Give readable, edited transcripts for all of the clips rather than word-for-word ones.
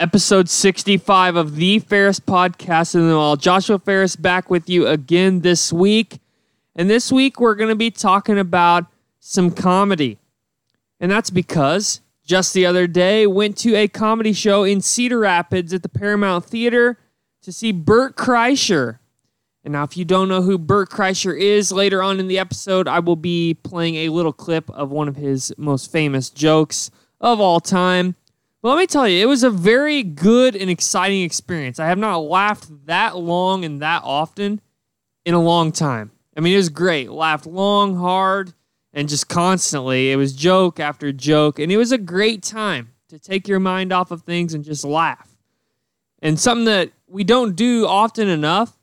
Episode 65 of the Ferris Podcast and all. Joshua Ferris back with you again this week. And this week we're going to be talking about some comedy. And that's because just the other day went to a comedy show in Cedar Rapids at the Paramount Theater to see Bert Kreischer. And now if you don't know who Bert Kreischer is, later on in the episode I will be playing a little clip of one of his most famous jokes of all time. Well, let me tell you, it was a very good and exciting experience. I have not laughed that long and that often in a long time. I mean, it was great. Laughed long, hard, and just constantly. It was joke after joke, and it was a great time to take your mind off of things and just laugh. And something that we don't do often enough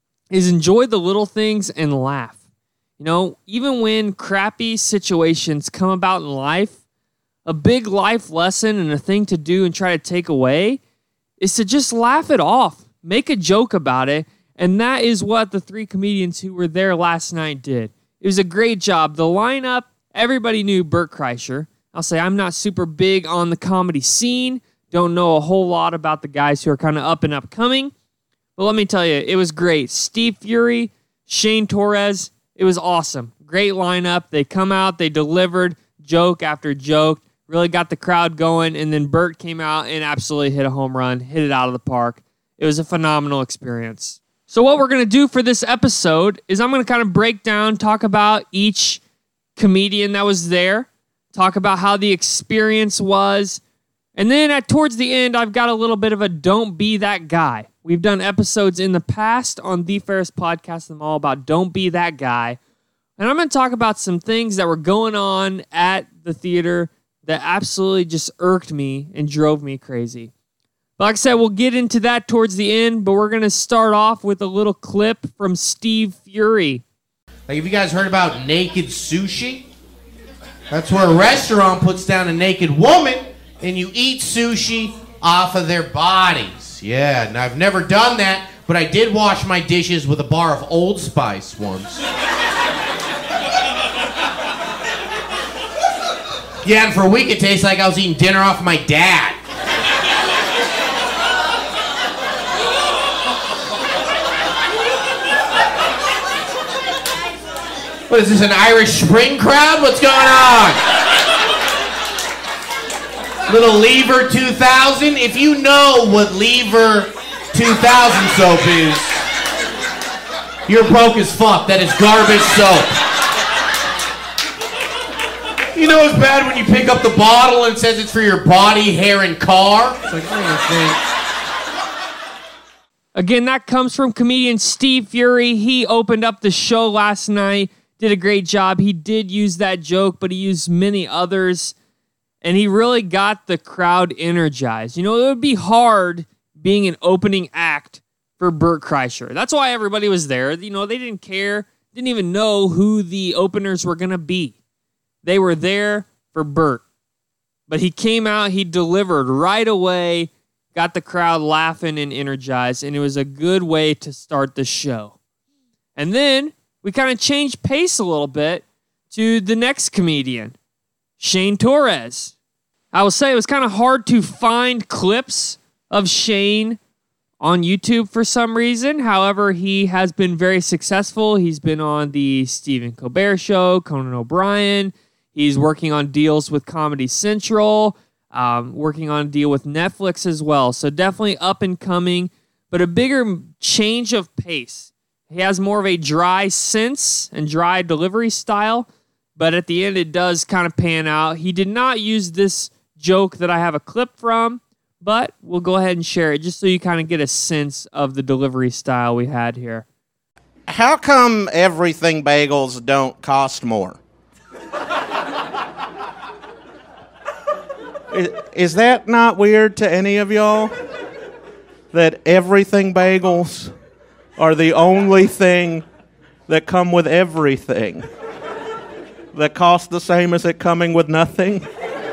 is enjoy the little things and laugh. You know, even when crappy situations come about in life, a big life lesson and a thing to do and try to take away is to just laugh it off. Make a joke about it. And that is what the three comedians who were there last night did. It was a great job. The lineup, everybody knew Bert Kreischer. I'll say I'm not super big on the comedy scene. Don't know a whole lot about the guys who are kind of up and upcoming. But let me tell you, it was great. Steve Fury, Shane Torres, it was awesome. Great lineup. They come out, they delivered joke after joke. Really got the crowd going, and then Bert came out and absolutely hit a home run, hit it out of the park. It was a phenomenal experience. So what we're going to do for this episode is I'm going to kind of break down, talk about each comedian that was there, talk about how the experience was, and then towards the end, I've got a little bit of a don't be that guy. We've done episodes in the past on The Ferris Podcast and all about don't be that guy, and I'm going to talk about some things that were going on at the theater that absolutely just irked me and drove me crazy. But like I said, we'll get into that towards the end, but we're going to start off with a little clip from Steve Fury. Like, have you guys heard about naked sushi? That's where a restaurant puts down a naked woman and you eat sushi off of their bodies. Yeah, and I've never done that, but I did wash my dishes with a bar of Old Spice once. Yeah, and for a week it tastes like I was eating dinner off my dad. What is this, an Irish Spring crowd? What's going on? Little Lever 2000? If you know what Lever 2000 soap is, you're broke as fuck. That is garbage soap. You know it's bad when you pick up the bottle and it says it's for your body, hair, and car? It's like, Again, that comes from comedian Steve Fury. He opened up the show last night, did a great job. He did use that joke, but he used many others, and he really got the crowd energized. You know, it would be hard being an opening act for Bert Kreischer. That's why everybody was there. You know, they didn't care, didn't even know who the openers were going to be. They were there for Bert. But he came out, he delivered right away, got the crowd laughing and energized, and it was a good way to start the show. And then we kind of changed pace a little bit to the next comedian, Shane Torres. I will say it was kind of hard to find clips of Shane on YouTube for some reason. However, he has been very successful. He's been on the Stephen Colbert Show, Conan O'Brien. He's working on deals with Comedy Central, working on a deal with Netflix as well. So definitely up and coming, but a bigger change of pace. He has more of a dry sense and dry delivery style, but at the end it does kind of pan out. He did not use this joke that I have a clip from, but we'll go ahead and share it just so you kind of get a sense of the delivery style we had here. How come everything bagels don't cost more? Is that not weird to any of y'all? That everything bagels are the only thing that come with everything that cost the same as it coming with nothing?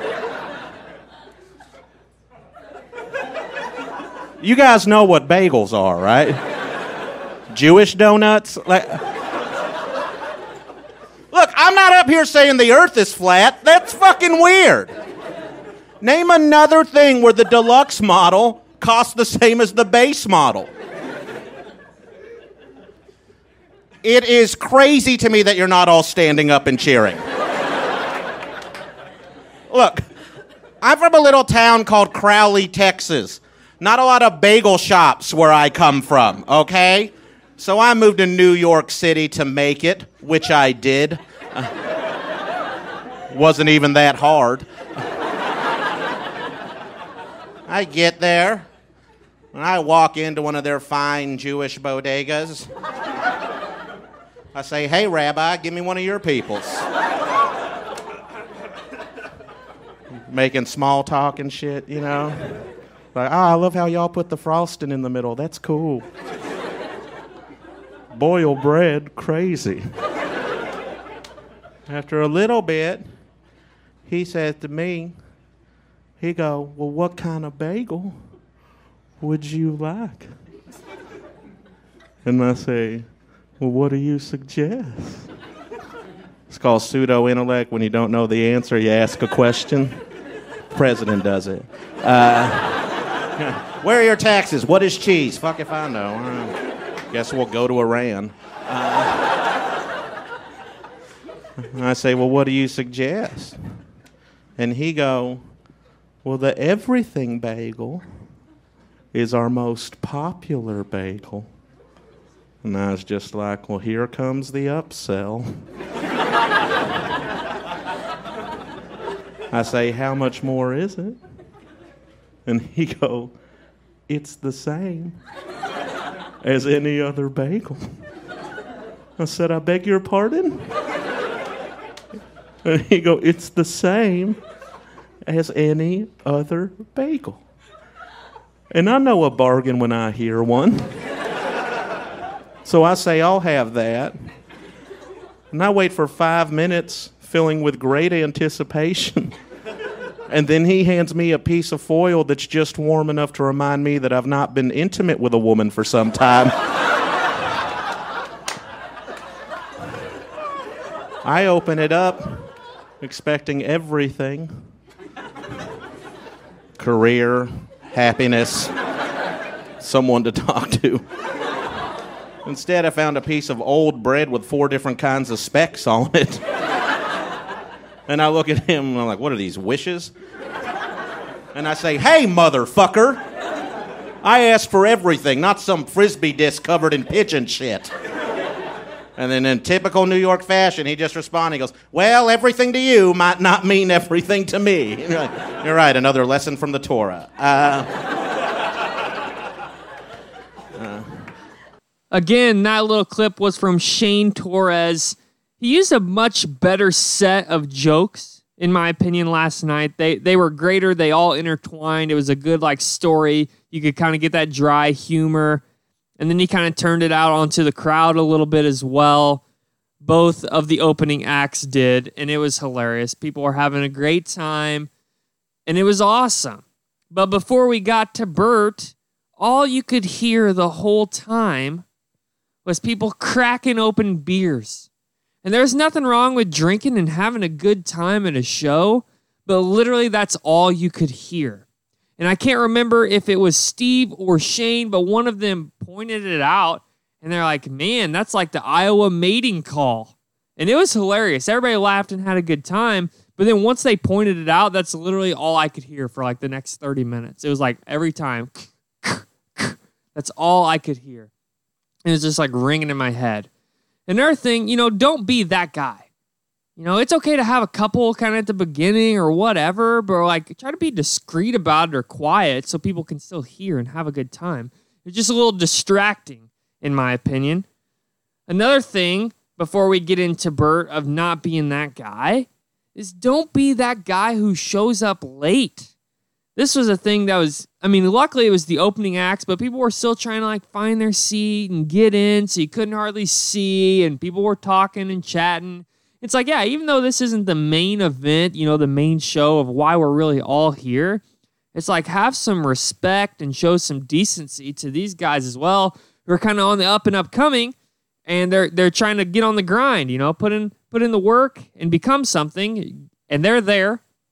You guys know what bagels are, right? Jewish donuts? Look, I'm not up here saying the earth is flat. That's fucking weird. Name another thing where the deluxe model costs the same as the base model. It is crazy to me that you're not all standing up and cheering. Look, I'm from a little town called Crowley, Texas. Not a lot of bagel shops where I come from, okay? So I moved to New York City to make it, which I did. Wasn't even that hard. I get there, and I walk into one of their fine Jewish bodegas. I say, hey, Rabbi, give me one of your peoples. Making small talk and shit, you know? Like, I love how y'all put the frosting in the middle. That's cool. Boil bread, crazy. After a little bit, he says to me, he go, well, what kind of bagel would you like? And I say, well, what do you suggest? It's called pseudo-intellect. When you don't know the answer, you ask a question. The president does it. Where are your taxes? What is cheese? Fuck if I know. Guess we'll go to Iran. I say, well, what do you suggest? And he go, well, the everything bagel is our most popular bagel. And I was just like, well, here comes the upsell. I say, how much more is it? And he go, it's the same as any other bagel. I said, I beg your pardon? And he go, it's the same as any other bagel. And I know a bargain when I hear one. So I say, I'll have that. And I wait for 5 minutes, filling with great anticipation. And then he hands me a piece of foil that's just warm enough to remind me that I've not been intimate with a woman for some time. I open it up, expecting everything. Career, happiness, someone to talk to. Instead, I found a piece of old bread with 4 different kinds of specks on it. And I look at him and I'm like, what are these, wishes? And I say, hey, motherfucker. I asked for everything, not some Frisbee disc covered in pigeon shit. And then in typical New York fashion, he just responded. He goes, well, everything to you might not mean everything to me. You're right, another lesson from the Torah. Again, that little clip was from Shane Torres. He used a much better set of jokes, in my opinion, last night. They were greater. They all intertwined. It was a good story. You could kind of get that dry humor. And then he kind of turned it out onto the crowd a little bit as well. Both of the opening acts did, and it was hilarious. People were having a great time, and it was awesome. But before we got to Bert, all you could hear the whole time was people cracking open beers. And there's nothing wrong with drinking and having a good time at a show, but literally that's all you could hear. And I can't remember if it was Steve or Shane, but one of them pointed it out, and they're like, man, that's like the Iowa mating call. And it was hilarious. Everybody laughed and had a good time, but then once they pointed it out, that's literally all I could hear for the next 30 minutes. It was every time, that's all I could hear. And it was just ringing in my head. Another thing, don't be that guy. It's okay to have a couple kind of at the beginning or whatever, but try to be discreet about it or quiet so people can still hear and have a good time. It's just a little distracting, in my opinion. Another thing, before we get into Bert, of not being that guy, is don't be that guy who shows up late. This was a thing that was, luckily it was the opening acts, but people were still trying to find their seat and get in, so you couldn't hardly see, and people were talking and chatting. It's yeah, even though this isn't the main event, the main show of why we're really all here, it's have some respect and show some decency to these guys as well, who are kind of on the up and upcoming, and they're trying to get on the grind, put in the work and become something, and they're there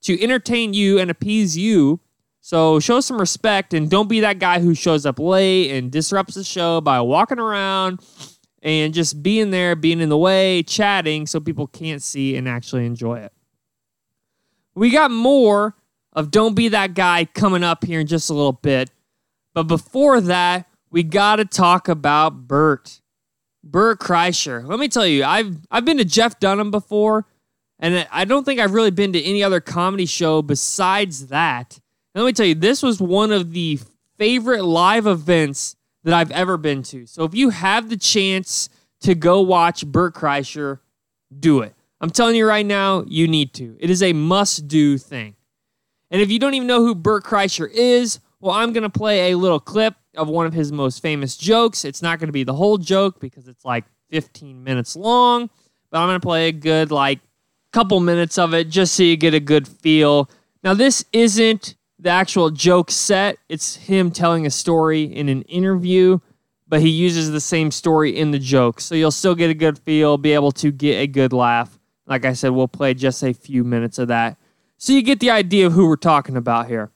to entertain you and appease you. So show some respect and don't be that guy who shows up late and disrupts the show by walking around and just being there, being in the way, chatting so people can't see and actually enjoy it. We got more of Don't Be That Guy coming up here in just a little bit. But before that, we got to talk about Bert Kreischer. Let me tell you, I've been to Jeff Dunham before, and I don't think I've really been to any other comedy show besides that. And let me tell you, this was one of the favorite live events that I've ever been to. So if you have the chance to go watch Bert Kreischer, do it. I'm telling you right now, you need to. It is a must-do thing. And if you don't even know who Bert Kreischer is, well, I'm going to play a little clip of one of his most famous jokes. It's not going to be the whole joke because it's like 15 minutes long, but I'm going to play a good, couple minutes of it just so you get a good feel. Now, this isn't the actual joke set. It's him telling a story in an interview, but he uses the same story in the joke. So you'll still get a good feel, be able to get a good laugh. Like I said, we'll play just a few minutes of that. So you get the idea of who we're talking about here.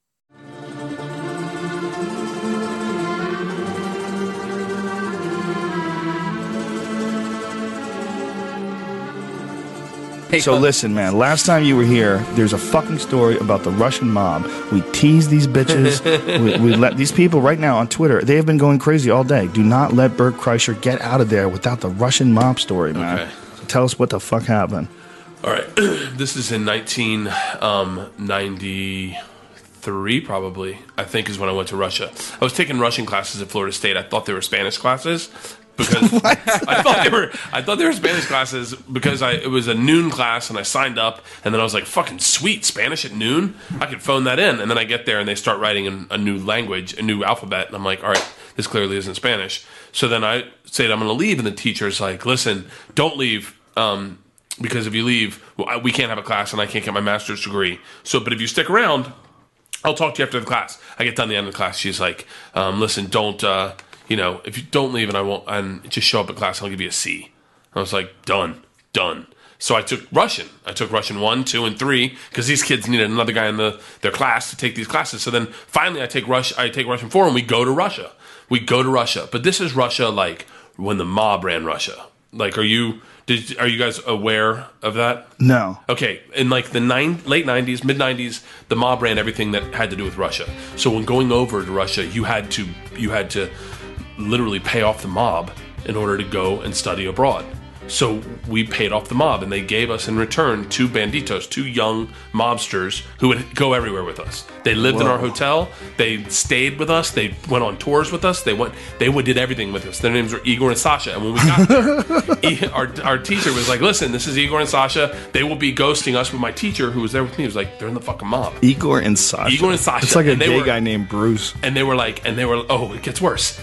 So listen, man, last time you were here, there's a fucking story about the Russian mob. We tease these bitches. we let these people right now on Twitter, they have been going crazy all day. Do not let Bert Kreischer get out of there without the Russian mob story, man. Okay. So tell us what the fuck happened. All right. This is in 1993, probably, I think, is when I went to Russia. I was taking Russian classes at Florida State. I thought they were Spanish classes. Because I thought they were Spanish classes because it was a noon class and I signed up and then I was like, fucking sweet, Spanish at noon? I could phone that in. And then I get there and they start writing in a new language, a new alphabet. And I'm like, all right, this clearly isn't Spanish. So then I said, I'm going to leave. And the teacher's like, listen, don't leave. Because if you leave, we can't have a class and I can't get my master's degree. But if you stick around, I'll talk to you after the class. I get done the end of the class. She's like, listen, don't... if you don't leave and just show up at class, I'll give you a C. I was like, done. So I took Russian. I took Russian 1, 2, and 3 because these kids needed another guy in their class to take these classes. So then finally I take Russian 4 and we go to Russia. But this is Russia like when the mob ran Russia. Like, are you guys aware of that? No. Okay, in like the late 90s, mid 90s, the mob ran everything that had to do with Russia. So when going over to Russia, you had to literally pay off the mob in order to go and study abroad. So we paid off the mob, and they gave us in return 2 banditos, 2 young mobsters who would go everywhere with us. They lived in our hotel. They stayed with us. They went on tours with us. They did everything with us. Their names were Igor and Sasha. And when we got there, our teacher was like, listen, this is Igor and Sasha. They will be ghosting us. With my teacher, who was there with me, was like, they're in the fucking mob. Igor and Sasha. It's like a gay guy named Bruce. And they were oh, it gets worse.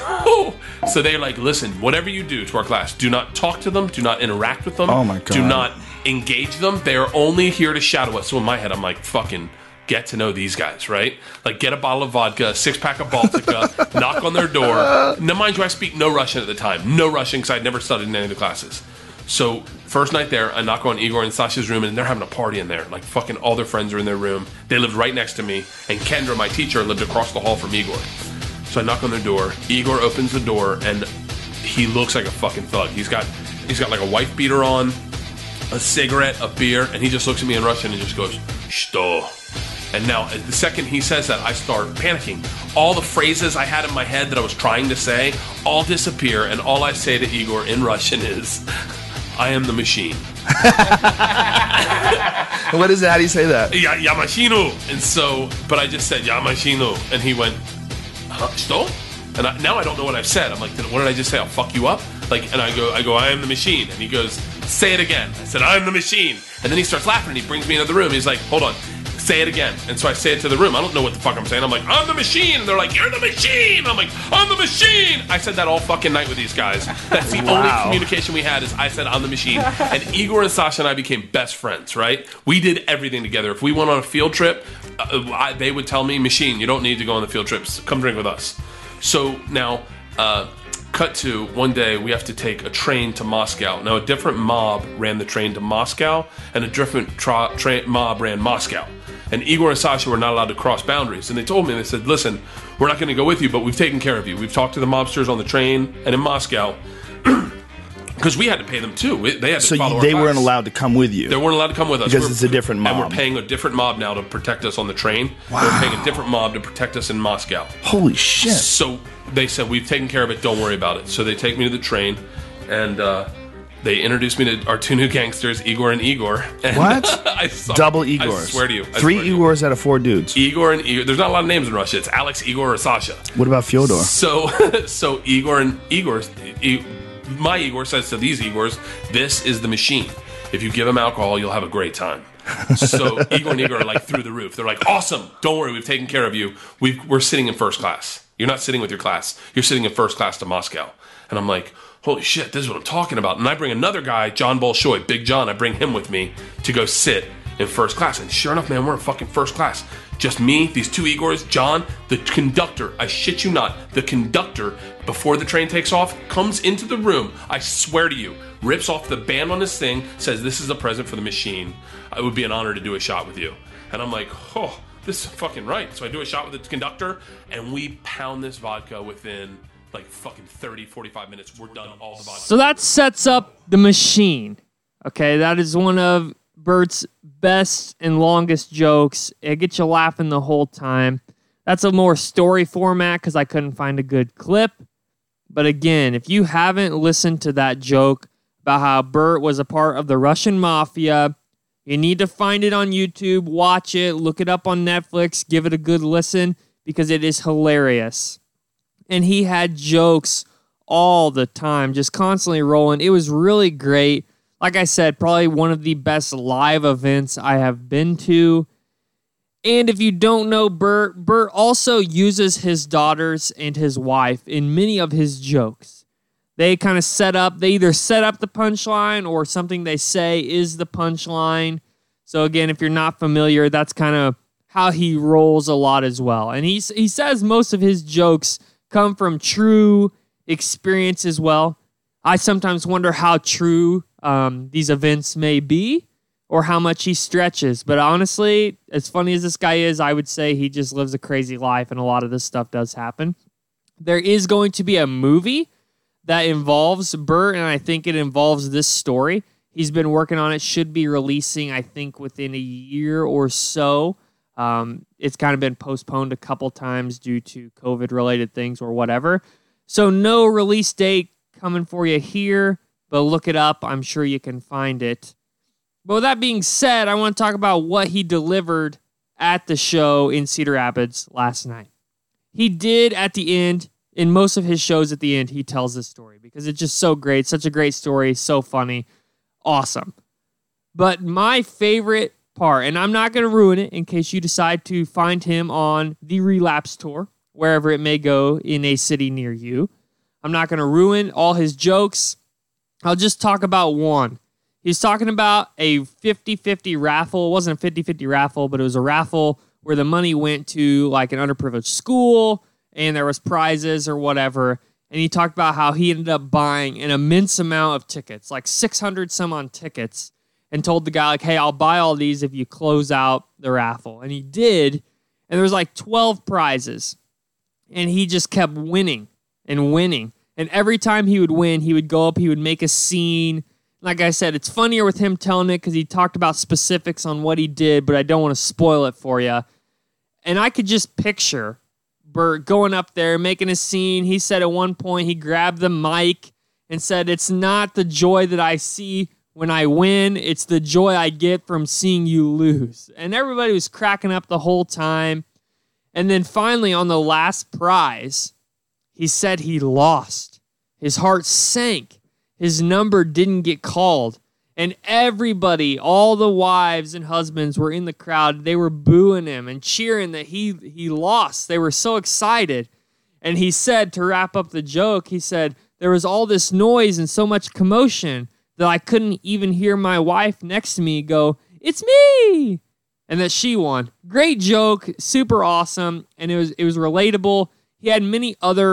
So they're like, listen, whatever you do to our class, do not talk to them, do not interact with them. Oh my God. Do not engage them. They are only here to shadow us. So in my head, I'm like, fucking get to know these guys, right? Like, get a bottle of vodka, a 6-pack of Baltica, knock on their door. Now, mind you, I speak no Russian at the time. No Russian, because I'd never studied in any of the classes. So, first night there, I knock on Igor and Sasha's room, and they're having a party in there. Like, fucking all their friends are in their room. They lived right next to me, and Kendra, my teacher, lived across the hall from Igor. So I knock on their door. Igor opens the door, and he looks like a fucking thug. He's got like a wife beater on, a cigarette, a beer, and he just looks at me in Russian and just goes, "Что?" And now, the second he says that, I start panicking. All the phrases I had in my head that I was trying to say all disappear, and all I say to Igor in Russian is, "I am the machine." What is it? How do you say that? Ya machinu. And so, but I just said, "Ya machinu," and he went, "Что?" And now I don't know what I've said. I'm like, what did I just say? I'll fuck you up? Like, and I go, I am the machine. And he goes, say it again. I said, I'm the machine. And then he starts laughing and he brings me into the room. He's like, hold on, say it again. And so I say it to the room. I don't know what the fuck I'm saying. I'm like, I'm the machine. And they're like, you're the machine. I'm like, I'm the machine. I said that all fucking night with these guys. That's the only communication we had is I said, I'm the machine. And Igor and Sasha and I became best friends, right? We did everything together. If we went on a field trip, they would tell me, machine, you don't need to go on the field trips. Come drink with us. So now, cut to one day we have to take a train to Moscow. Now a different mob ran the train to Moscow, and a different mob ran Moscow. And Igor and Sasha were not allowed to cross boundaries. And they told me, they said, listen, we're not going to go with you, but we've taken care of you. We've talked to the mobsters on the train and in Moscow. Because we had to pay them too. They had to follow our they class. weren't allowed to come with you. They weren't allowed to come with us. Because it's a different mob. And we're paying a different mob now to protect us on the train. Wow. We're paying a different mob to protect us in Moscow. Holy shit. So they said, we've taken care of it, don't worry about it. So they take me to the train, and they introduced me to our two new gangsters, Igor and Igor. And What? Double I Igors. swear to you. 3 Igors out of 4 dudes. Igor and Igor. There's not a lot of names in Russia. It's Alex, Igor, or Sasha. What about Fyodor? So Igor and Igor's... My Igor says to these Igors, this is the machine. If you give them alcohol, you'll have a great time. So Igor and Igor are like through the roof. They're like, awesome. Don't worry. We've taken care of you. We're sitting in first class. You're not sitting with your class. You're sitting in first class to Moscow. And I'm like, holy shit, this is what I'm talking about. And I bring another guy, John Bolshoi, Big John. I bring him with me to go sit in first class. And sure enough, man, we're in fucking first class. Just me, these two Igors, John, the conductor, I shit you not, the conductor, before the train takes off, comes into the room, I swear to you, rips off the band on his thing, says, this is a present for the machine. It would be an honor to do a shot with you. And I'm like, oh, this is fucking right. So I do a shot with the conductor, and we pound this vodka within like fucking 30, 45 minutes. We're done all the vodka. So that sets up the machine. Okay, that is one of Bert's best and longest jokes. It gets you laughing the whole time. That's a more story format because I couldn't find a good clip. But again, if you haven't listened to that joke about how Bert was a part of the Russian mafia, you need to find it on YouTube, watch it, look it up on Netflix, give it a good listen because it is hilarious. And he had jokes all the time, just constantly rolling. It was really great. Like I said, probably one of the best live events I have been to. And if you don't know Bert also uses his daughters and his wife in many of his jokes. They kind of they either set up the punchline or something they say is the punchline. So again, if you're not familiar, that's kind of how he rolls a lot as well. And he says most of his jokes come from true experience as well. I sometimes wonder how true these events may be or how much he stretches. But honestly, as funny as this guy is, I would say he just lives a crazy life and a lot of this stuff does happen. There is going to be a movie that involves Bert, and I think it involves this story. He's been working on it, should be releasing, I think, within a year or so. It's kind of been postponed a couple times due to COVID-related things or whatever. So no release date coming for you here, but look it up. I'm sure you can find it. But with that being said, I want to talk about what he delivered at the show in Cedar Rapids last night. He did at the end, in most of his shows at the end, he tells this story because it's just so great, such a great story, so funny, awesome. But my favorite part, and I'm not going to ruin it in case you decide to find him on the Relapse Tour, wherever it may go in a city near you. I'm not going to ruin all his jokes. I'll just talk about one. He's talking about a 50-50 raffle. It wasn't a 50-50 raffle, but it was a raffle where the money went to like an underprivileged school and there was prizes or whatever. And he talked about how he ended up buying an immense amount of tickets, like 600 some on tickets, and told the guy, like, hey, I'll buy all these if you close out the raffle. And he did, and there was like 12 prizes. And he just kept winning and winning. And every time he would win, he would go up, he would make a scene. Like I said, it's funnier with him telling it because he talked about specifics on what he did, but I don't want to spoil it for you. And I could just picture Bert going up there, making a scene. He said at one point he grabbed the mic and said, it's not the joy that I see when I win, it's the joy I get from seeing you lose. And everybody was cracking up the whole time. And then finally on the last prize, he said he lost. His heart sank. His number didn't get called. And everybody, all the wives and husbands were in the crowd. They were booing him and cheering that he lost. They were so excited. And he said, to wrap up the joke, he said, there was all this noise and so much commotion that I couldn't even hear my wife next to me go, it's me! And that she won. Great joke, super awesome, and it was relatable. He had many other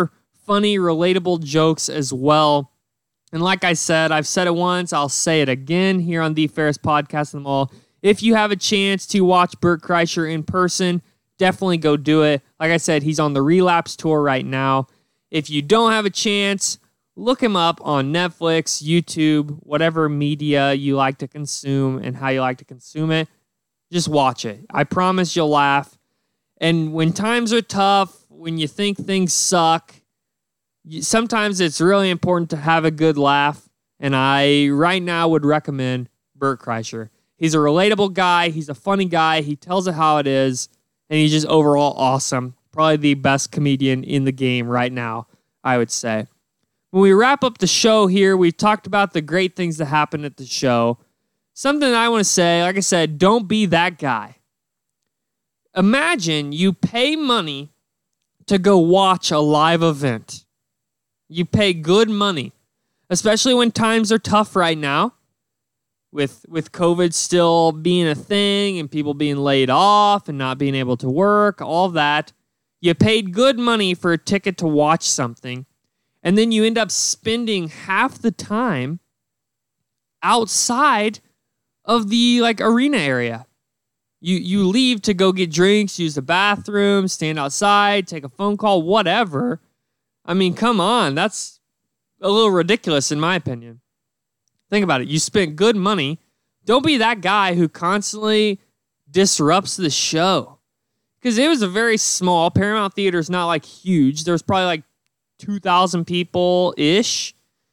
funny, relatable jokes as well. And like I said, I've said it once, I'll say it again here on the Ferris Podcast of them all. If you have a chance to watch Bert Kreischer in person, definitely go do it. Like I said, he's on the Relapse tour right now. If you don't have a chance, look him up on Netflix, YouTube, whatever media you like to consume and how you like to consume it. Just watch it. I promise you'll laugh. And when times are tough, when you think things suck, sometimes it's really important to have a good laugh. And I right now would recommend Bert Kreischer. He's a relatable guy. He's a funny guy. He tells it how it is. And he's just overall awesome. Probably the best comedian in the game right now, I would say. When we wrap up the show here, we've talked about the great things that happen at the show. Something I want to say, like I said, don't be that guy. Imagine you pay money to go watch a live event. You pay good money, especially when times are tough right now. With COVID still being a thing and people being laid off and not being able to work, all that. You paid good money for a ticket to watch something, and then you end up spending half the time outside of the arena area. You leave to go get drinks, use the bathroom, stand outside, take a phone call, whatever. I mean, come on. That's a little ridiculous in my opinion. Think about it. You spent good money. Don't be that guy who constantly disrupts the show. Because it was a very small, Paramount Theater is not huge. There's probably 2,000 people-ish.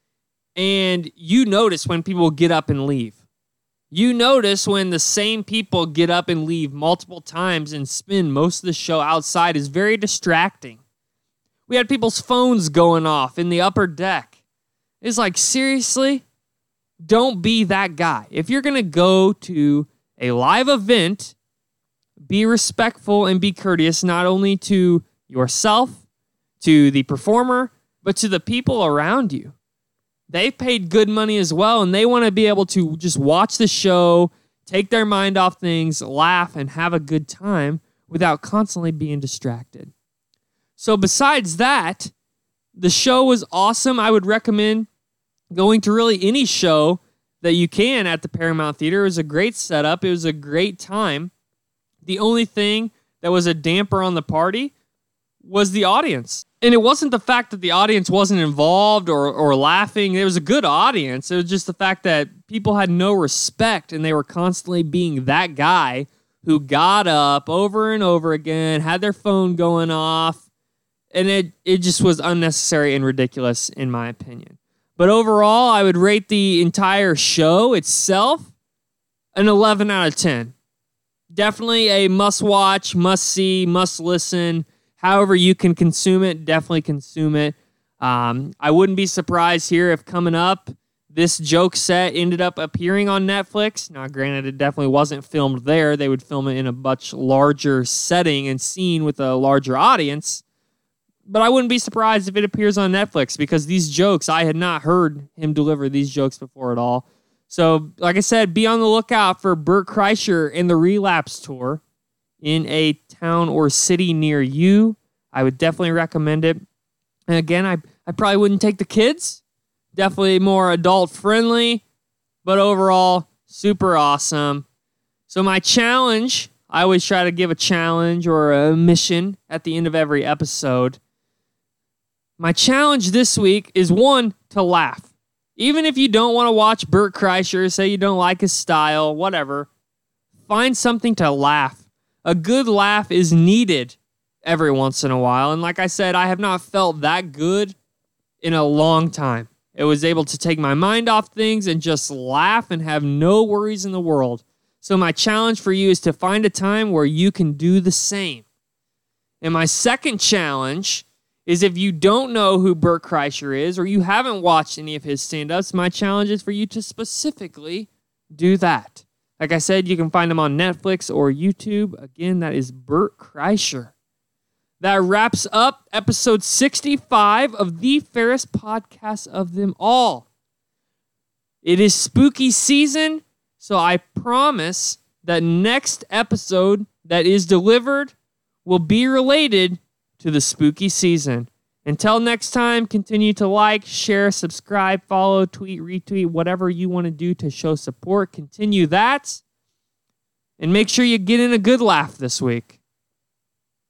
And you notice when people get up and leave. You notice when the same people get up and leave multiple times and spend most of the show outside is very distracting. We had people's phones going off in the upper deck. It's seriously? Don't be that guy. If you're going to go to a live event, be respectful and be courteous not only to yourself, to the performer, but to the people around you. They've paid good money as well, and they want to be able to just watch the show, take their mind off things, laugh, and have a good time without constantly being distracted. So besides that, the show was awesome. I would recommend going to really any show that you can at the Paramount Theater. It was a great setup. It was a great time. The only thing that was a damper on the party was the audience. And it wasn't the fact that the audience wasn't involved or laughing. It was a good audience. It was just the fact that people had no respect and they were constantly being that guy who got up over and over again, had their phone going off, and it just was unnecessary and ridiculous in my opinion. But overall, I would rate the entire show itself an 11 out of 10. Definitely a must-watch, must-see, must-listen. However you can consume it, definitely consume it. I wouldn't be surprised here if coming up, this joke set ended up appearing on Netflix. Now, granted, it definitely wasn't filmed there. They would film it in a much larger setting and scene with a larger audience. But I wouldn't be surprised if it appears on Netflix because these jokes, I had not heard him deliver these jokes before at all. So, like I said, be on the lookout for Bert Kreischer and the Relapse tour in a town or city near you. I would definitely recommend it. And again, I probably wouldn't take the kids. Definitely more adult friendly, but overall, super awesome. So my challenge, I always try to give a challenge or a mission at the end of every episode. My challenge this week is one, to laugh. Even if you don't want to watch Bert Kreischer, say you don't like his style, whatever, find something to laugh. A good laugh is needed every once in a while. And like I said, I have not felt that good in a long time. It was able to take my mind off things and just laugh and have no worries in the world. So my challenge for you is to find a time where you can do the same. And my second challenge is if you don't know who Bert Kreischer is or you haven't watched any of his stand-ups, my challenge is for you to specifically do that. Like I said, you can find him on Netflix or YouTube. Again, that is Bert Kreischer. That wraps up episode 65 of the Ferris Podcast of them all. It is spooky season, so I promise that next episode that is delivered will be related to the spooky season. Until next time, continue to like, share, subscribe, follow, tweet, retweet, whatever you want to do to show support. Continue that. And make sure you get in a good laugh this week.